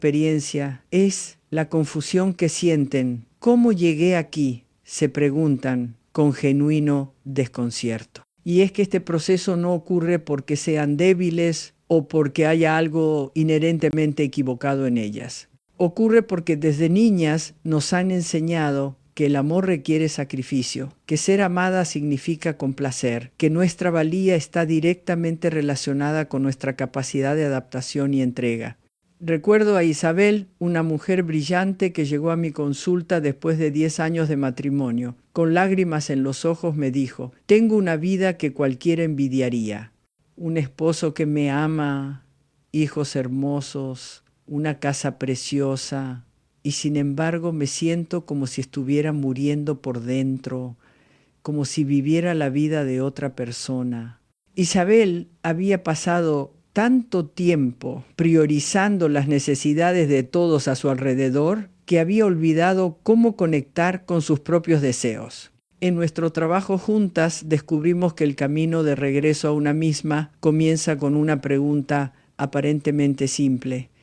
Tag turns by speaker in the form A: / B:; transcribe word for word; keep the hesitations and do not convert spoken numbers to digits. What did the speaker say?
A: experiencia es la confusión que sienten. ¿Cómo llegué aquí?, se preguntan con genuino desconcierto. Y es que este proceso no ocurre porque sean débiles o porque haya algo inherentemente equivocado en ellas. Ocurre porque desde niñas nos han enseñado que el amor requiere sacrificio, que ser amada significa complacer, que nuestra valía está directamente relacionada con nuestra capacidad de adaptación y entrega. Recuerdo a Isabel, una mujer brillante que llegó a mi consulta después de diez años de matrimonio. Con lágrimas en los ojos me dijo: tengo una vida que cualquiera envidiaría. Un esposo que me ama, hijos hermosos, una casa preciosa, y sin embargo me siento como si estuviera muriendo por dentro, como si viviera la vida de otra persona. Isabel había pasado tanto tiempo priorizando las necesidades de todos a su alrededor que había olvidado cómo conectar con sus propios deseos. En nuestro trabajo juntas descubrimos que el camino de regreso a una misma comienza con una pregunta aparentemente simple: